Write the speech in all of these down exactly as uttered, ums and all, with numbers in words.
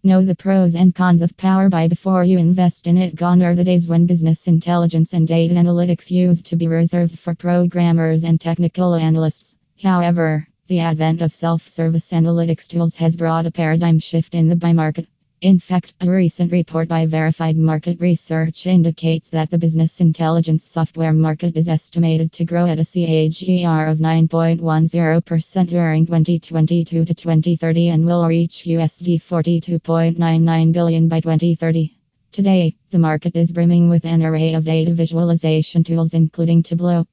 Know the pros and cons of Power B I before you invest in it. Gone are the days when business intelligence and data analytics used to be reserved for programmers and technical analysts. However, the advent of self-service analytics tools has brought a paradigm shift in the B I market. In fact, a recent report by Verified Market Research indicates that the business intelligence software market is estimated to grow at a C A G R of nine point one zero percent during twenty twenty-two to twenty thirty and will reach U S D forty-two point nine nine billion by twenty thirty. Today, the market is brimming with an array of data visualization tools including Tableau,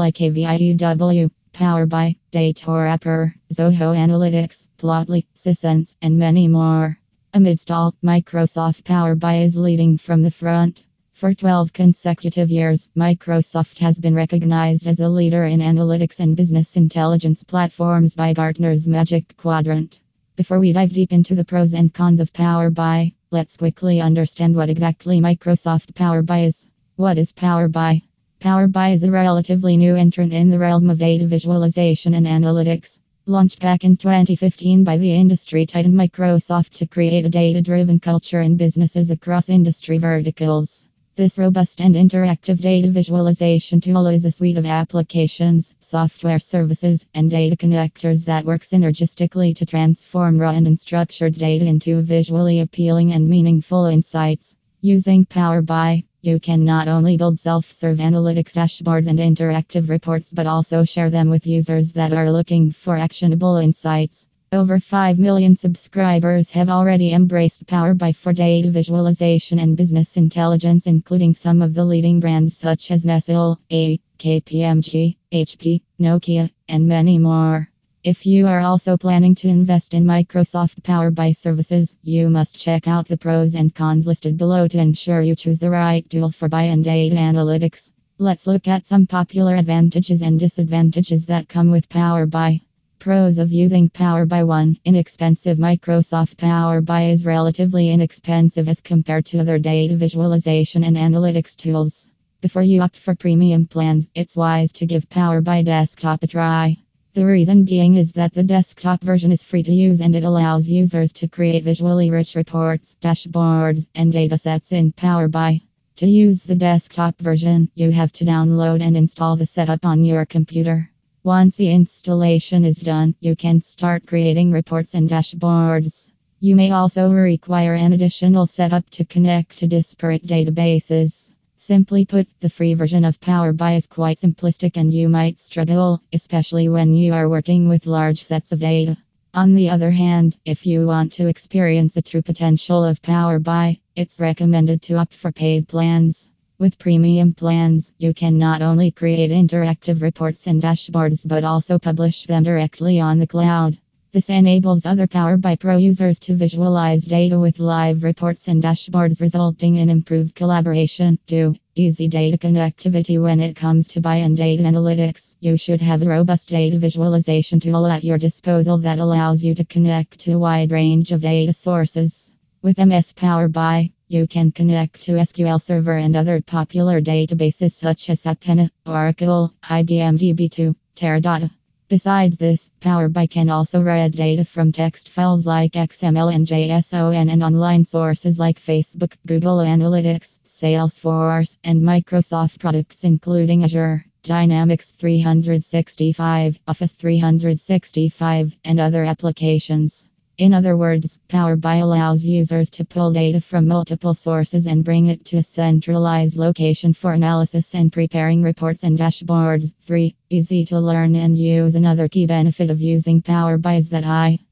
QlikViewW, Power B I, Datorapper, Zoho Analytics, Plotly, Sisense, and many more. Amidst all, Microsoft Power B I is leading from the front. For twelve consecutive years, Microsoft has been recognized as a leader in analytics and business intelligence platforms by Gartner's Magic Quadrant. Before we dive deep into the pros and cons of Power B I, let's quickly understand what exactly Microsoft Power B I is. What is Power B I? Power B I is a relatively new entrant in the realm of data visualization and analytics. Launched back in twenty fifteen by the industry titan Microsoft to create a data-driven culture in businesses across industry verticals. This robust and interactive data visualization tool is a suite of applications, software services, and data connectors that work synergistically to transform raw and unstructured data into visually appealing and meaningful insights. Using Power B I, you can not only build self-serve analytics dashboards and interactive reports but also share them with users that are looking for actionable insights. Over five million subscribers have already embraced Power B I for data visualization and business intelligence, including some of the leading brands such as Nestle, A, K P M G, H P, Nokia, and many more. If you are also planning to invest in Microsoft Power B I services, you must check out the pros and cons listed below to ensure you choose the right tool for B I and data analytics. Let's look at some popular advantages and disadvantages that come with Power B I. Pros of using Power B I. one. Inexpensive. Microsoft Power B I is relatively inexpensive as compared to other data visualization and analytics tools. Before you opt for premium plans, it's wise to give Power B I Desktop a try. The reason being is that the desktop version is free to use and it allows users to create visually rich reports, dashboards, and datasets in Power B I. To use the desktop version, you have to download and install the setup on your computer. Once the installation is done, you can start creating reports and dashboards. You may also require an additional setup to connect to disparate databases. Simply put, the free version of Power B I is quite simplistic and you might struggle, especially when you are working with large sets of data. On the other hand, if you want to experience the true potential of Power B I, it's recommended to opt for paid plans. With premium plans, you can not only create interactive reports and dashboards but also publish them directly on the cloud. This enables other Power B I Pro users to visualize data with live reports and dashboards, resulting in improved collaboration. two. Easy data connectivity. When it comes to B I and data analytics, you should have a robust data visualization tool at your disposal that allows you to connect to a wide range of data sources. With M S Power B I, you can connect to S Q L Server and other popular databases such as Athena, Oracle, I B M D B two, Teradata. Besides this, Power B I can also read data from text files like X M L and JSON and online sources like Facebook, Google Analytics, Salesforce, and Microsoft products including Azure, Dynamics three sixty-five, Office three sixty-five, and other applications. In other words, Power B I allows users to pull data from multiple sources and bring it to a centralized location for analysis and preparing reports and dashboards. three. Easy to learn and use. Another key benefit of using Power B I is that I